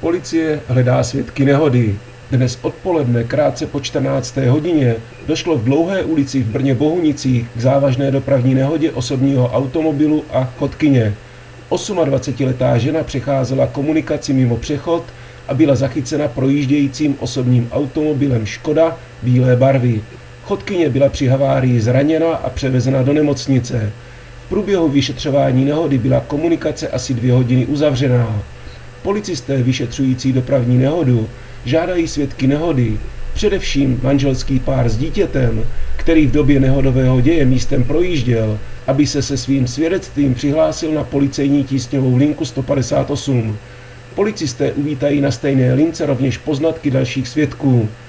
Policie hledá svědky nehody. Dnes odpoledne krátce po 14. hodině došlo v Dlouhé ulici v Brně Bohunicích k závažné dopravní nehodě osobního automobilu a chodkyně. 28letá žena přecházela komunikaci mimo přechod a byla zachycena projíždějícím osobním automobilem Škoda bílé barvy. Chodkyně byla při havárii zraněna a převezena do nemocnice. V průběhu vyšetřování nehody byla komunikace asi 2 hodiny uzavřená. Policisté vyšetřující dopravní nehodu žádají svědky nehody, především manželský pár s dítětem, který v době nehodového děje místem projížděl, aby se svým svědectvím přihlásil na policejní tísňovou linku 158. Policisté uvítají na stejné lince rovněž poznatky dalších svědků.